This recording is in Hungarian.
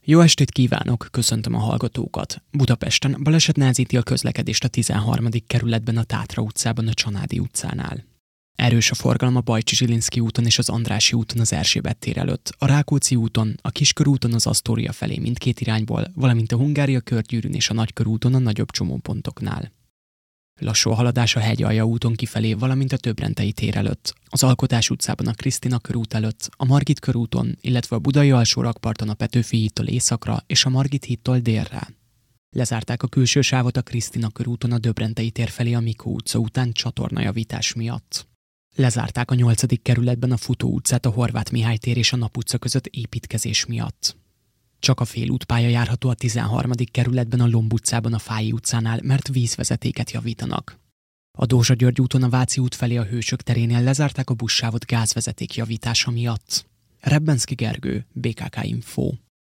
Jó estét kívánok, köszöntöm a hallgatókat. Budapesten baleset nehezíti a közlekedést a 13. kerületben a Tátra utcában a Csanádi utcánál. Erős a forgalom a Bajcsy-Zsilinszky úton és az Andrássy úton az Erzsébet tér előtt, a Rákóczi úton, a Kiskörúton az Asztória felé mindkét irányból, valamint a Hungária körgyűrűn és a Nagykörúton a nagyobb csomópontoknál. Lassú a haladás a Hegyalja úton kifelé, valamint a Többrendei tér előtt, az Alkotás utcában a Krisztina körút előtt, a Margit körúton, illetve a Budai alsórakparton a Petőfi hídtól északra és a Margit hídtól délre. Lezárták a külső sávot a Krisztina körúton a Döbrentei tér felé a Mikó utca után csatornajavítás miatt. Lezárták a 8. kerületben a Futó utcát a Horváth Mihály tér és a Nap utca között építkezés miatt. Csak a félútpálya járható a 13. kerületben a Lomb utcában a Fályi utcánál, mert vízvezetéket javítanak. A Dózsa György úton a Váci út felé a Hősök terénél lezárták a buszsávot gázvezeték javítása miatt. Rebbenszky Gergő, BKK Info.